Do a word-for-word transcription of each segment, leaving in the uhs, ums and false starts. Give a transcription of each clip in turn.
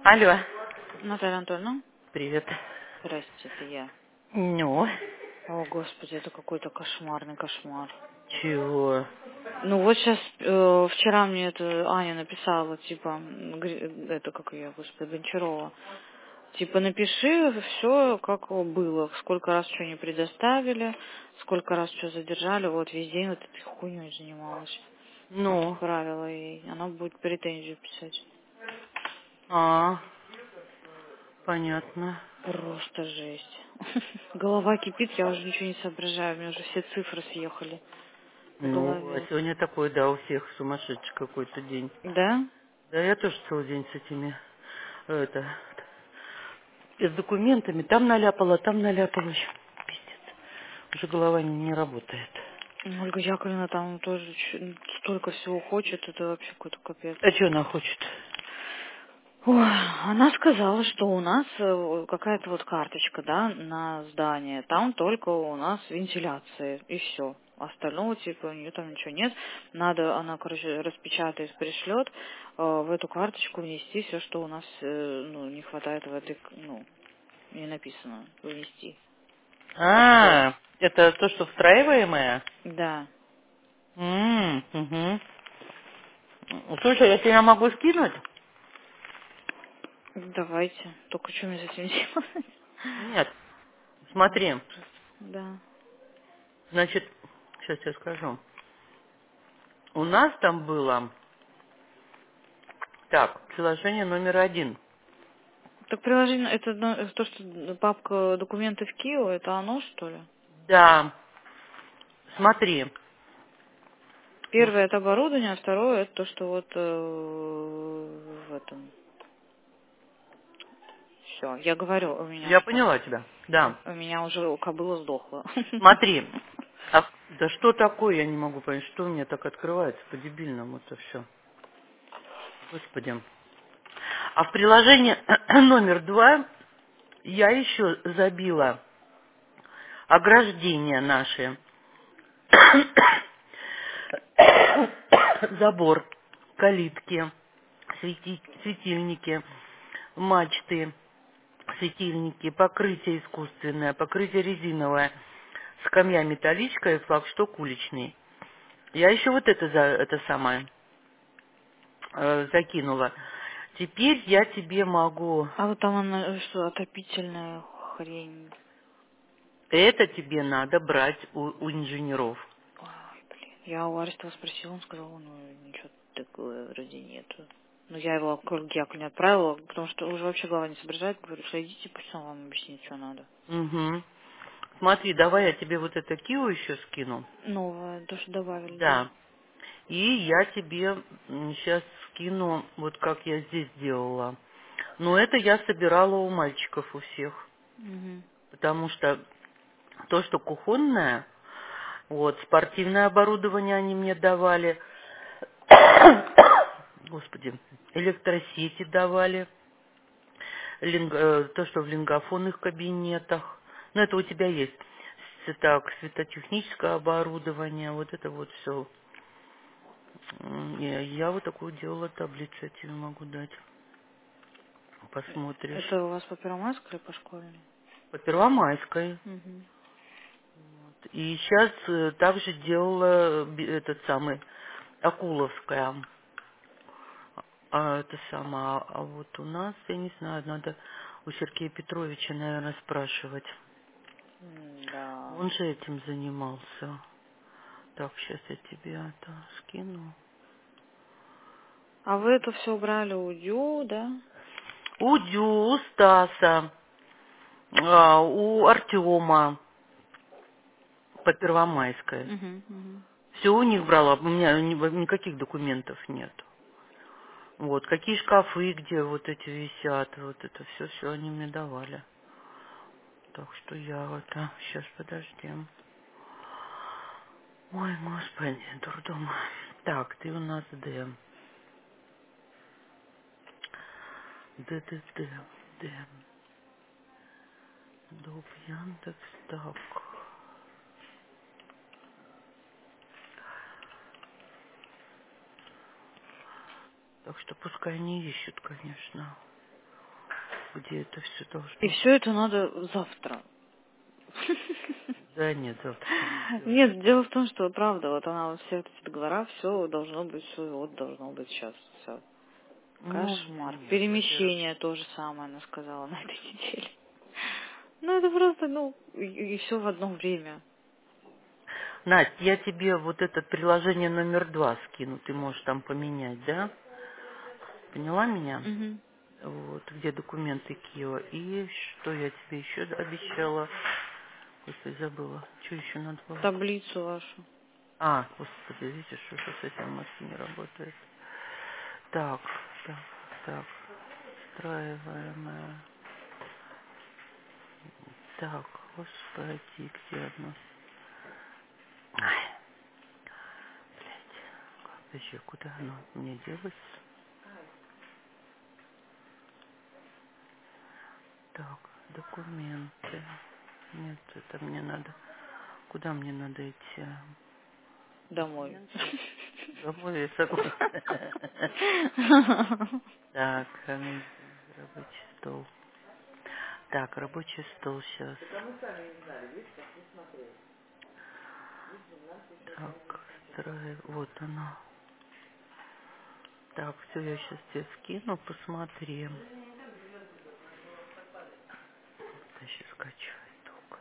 Алло. Наталья Анатольевна, Привет. здрасте, это я. Ну, О, Господи, это какой-то кошмарный кошмар. чего? Ну вот сейчас, э, вчера мне это Аня написала, типа, м, гри- это как ее, Господи, Гончарова. Типа, напиши все, как было, сколько раз что не предоставили, сколько раз что задержали, вот весь день вот этой хуйней занималась. Ну, Отправила ей, она будет претензию писать. а, понятно. Просто жесть. Голова кипит, я уже ничего не соображаю, у меня уже все цифры съехали в Ну, а голове. сегодня такой, да, у всех сумасшедший какой-то день. Да? Да, я тоже целый день с этими, это, с документами. Там наляпала, там наляпала еще. Пиздец. Уже голова не, не работает. Ольга Яковлевна там тоже ч- столько всего хочет, это вообще какой-то капец. А что она хочет? Ой, она сказала, что у нас э, какая-то вот карточка, да, на здание. Там только у нас вентиляция, и все. Остального, типа, у нее там ничего нет. Надо, она, короче, распечатает, пришлет, э, в эту карточку внести все, что у нас, э, ну, не хватает в этой, к- ну, не написано, внести. Подтверждать. А, это то, что встраиваемое? Да. М, угу. Слушай, я тебе могу скинуть? Давайте. Только что мне с этим делать? Нет. Смотри, Ужас. Да. значит, сейчас я скажу. У нас там было, так, приложение номер один. Так приложение, это ну, то, что папка документы в Кио, это оно, что ли? Да, смотри. Вот. Первое это оборудование, а второе это то, что вот э, в этом. Все, я говорю, у меня Я все. поняла тебя. Да. У меня уже кобыла сдохла. Смотри. А, да что такое, я не могу понять, что у меня так открывается по-дебильному это все. Господи. А в приложении номер два я еще забила ограждения наши. Забор, калитки, свети- светильники, мачты, светильники, покрытие искусственное, покрытие резиновое, скамья металлическая, флагшток уличный. Я еще вот это за это самое э, закинула. Теперь я тебе могу, А вот там она что, отопительная хрень. это тебе надо брать у, у инженеров. Ой, блин. Я у Арестова спросила, он сказал, ну ничего такого вроде нету. Ну, я его к Яку не отправила, потому что уже вообще голова не соображает. Говорю, что идите, пусть он вам объяснит, что надо. Угу. Смотри, давай я тебе вот это Кио еще скину. Новое, то, что добавили, да. Да. И я тебе сейчас скину, вот как я здесь делала. Но это я собирала у мальчиков у всех. Угу. Потому что то, что кухонное, вот, спортивное оборудование они мне давали. Господи, электросети давали. Линг- э, то, что в лингофонных кабинетах. Ну, это у тебя есть. С- Так, светотехническое оборудование, вот это вот все. Я, я вот такую делала таблицу, я тебе могу дать. Посмотришь. Это у вас по Первомайской или по школьной? По Первомайской. Угу. И сейчас также делала би- этот самый Акуловская. А это сама. А вот у нас, я не знаю, надо у Сергея Петровича, наверное, спрашивать. Да. Он же этим занимался. Так, сейчас я тебе это скину. А вы это все брали у Дю, да? У Дю, у Стаса, а, у Артема по Первомайской. Угу, угу. Все у них брала, у меня ни- никаких документов нет. Вот, какие шкафы, где вот эти висят, вот это все, все они мне давали. Так что я это, сейчас подожди. Ой, господи, дурдом. Так, ты у нас Д. Д, Д, Д, Д. Доп, Яндекс, так. Так что пускай не ищут, конечно. Господи, это все И должно... все это надо завтра. Да нет, завтра не сделать. Нет, дело в том, что правда, вот она вот все эти договора, все должно быть, все вот должно быть сейчас, все. Ну, Кошмар. нет, во-первых. Перемещение то же самое, она сказала на этой неделе. Ну, это просто, ну, и, все в одно время. Надь, я тебе вот это приложение номер два скину, ты можешь там поменять, да? Поняла меня? Угу. Вот, где документы Кио. И что я тебе еще обещала? Господи, забыла. Что еще надо было? Таблицу вашу. А, господи, видишь, что с этим мозги не работает. Так, так, так. Встраиваемая. Так, господи, где одно? Ай, подожди, куда оно мне делается? Так, документы. Нет, это мне надо... Куда мне надо идти? Домой. Документы. Домой я согласна. Так, эм, рабочий стол. Так, рабочий стол сейчас. Так, строи... Вот оно. Так, все, я сейчас тебе скину, посмотри. Я сейчас скачаю только.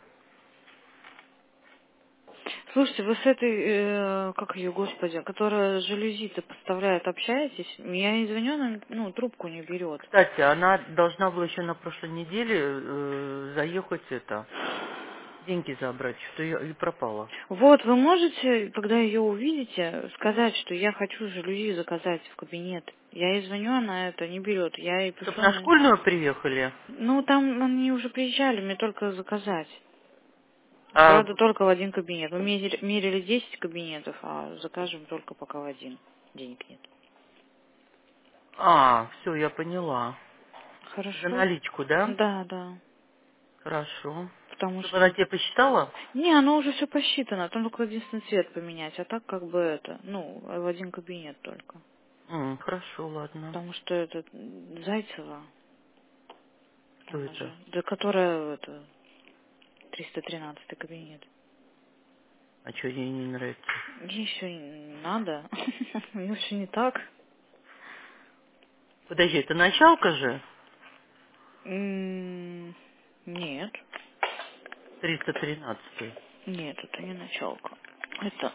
Слушайте, вы с этой, э, как ее, господи, которая жалюзи-то поставляет, общаетесь? Я ей звоню, она, ну, трубку не берет. Кстати, она должна была еще на прошлой неделе э, заехать это, деньги забрать, что я и пропала. Вот, вы можете, когда ее увидите, сказать, что я хочу жалюзи заказать в кабинет. Я ей звоню, она это не берет. Я ей Чтоб пишу, на она... школьную приехали. Ну, там они уже приезжали, мне только заказать. А, Правда, только в один кабинет. Мы мерили, мерили десять кабинетов, а закажем только пока в один. Денег нет. а все, я поняла. За Хорошо? наличку, да? Да, да. Хорошо. Потому Чтобы она что... тебе посчитала? Не, оно уже все посчитано, там только единственный цвет поменять, а так как бы это, ну, в один кабинет только. М, хорошо, ладно. Потому что это м, Зайцева, Кто она это? же, да которая это триста тринадцатый кабинет. А что ей не нравится? Ей еще не надо, у нее все не так. Подожди, это началка же? М, Нет, триста тринадцатый. нет, это не началка. Это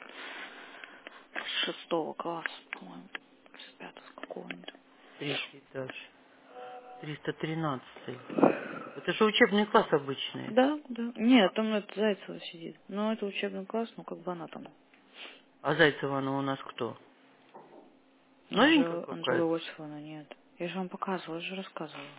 с шестого класса, по-моему, с пятого, с какого-нибудь. Третий этаж. триста тринадцатый. Это же учебный класс обычный. Да, да. Нет, там это Зайцева сидит. Но это учебный класс, ну как бы она там. А Зайцева она у нас кто? Новенькая Анжела, Анжела какая-то? Иосифовна, нет. Я же вам показывала, я же рассказывала.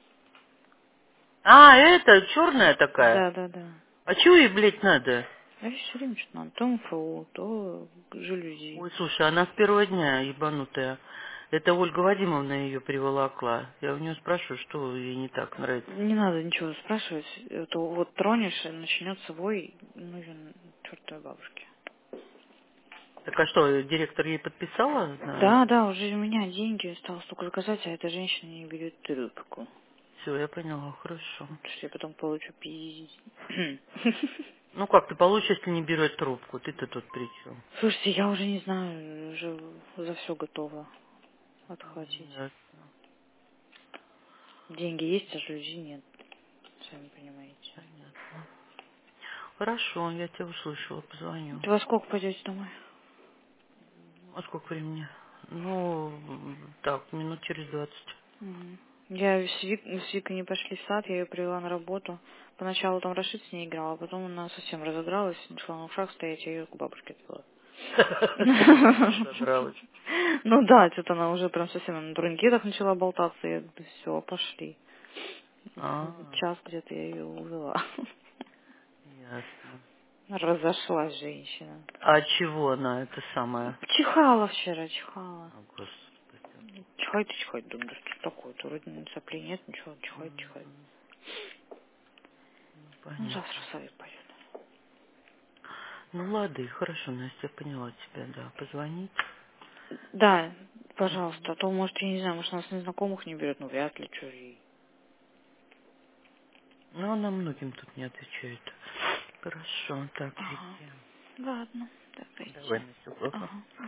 А, это черная такая? Да, да, да. А чего ей, блядь, надо? А ей все время что-то надо. То МФО, то жалюзи. Ой, слушай, она с первого дня ебанутая. Это Ольга Вадимовна ее приволокла. Я у нее спрашиваю, что ей не так нравится. Не надо ничего спрашивать. Это вот тронешь, и начнется вой, нужен чертовой бабушке. Так а что, директор ей подписала? Да, да, уже у меня деньги осталось только заказать, а эта женщина не берет трубку. Все, я поняла, хорошо. Потому что я потом получу пиздец. Ну как ты получишь, если не берет трубку? Ты-то тут при чем? Слушайте, я уже не знаю, уже за все готова отхватить. Ясно, Деньги есть, а жалюзи нет. Сами понимаете. понятно. Хорошо, я тебя услышала, позвоню. Ты во сколько пойдете домой? А сколько времени? Ну, так, минут через двадцать. Мгм. Я с, Вик, с Викой не пошли в сад, я ее привела на работу. Поначалу там Рашид с ней играл, а потом она совсем разыгралась, начала на ушах стоять, я ее к бабушке отвела. Совсем разобралась. Ну да, что-то она уже прям совсем на турникетах начала болтаться, я говорю, все, пошли. А, Час где-то я ее увела. ясно. Разошлась женщина. А чего она, это самое? Чихала вчера, чихала. О, Господи. Чихает и чихает. Думаю, да что такое-то? Вроде соплей нет, ничего, чихает, чихает. Мгм. Ну, Ну, завтра понятно. в совет пойдет. Ну, лады, хорошо, Настя, я поняла тебя, да. Позвонить. Да, Мгм. пожалуйста, а то, может, я не знаю, может, нас незнакомых не берет, ну, вряд ли, что ей. Но она многим тут не отвечает. Хорошо, так, Ага. Витя. Ладно, Давай давайте. на сегодня. Ага.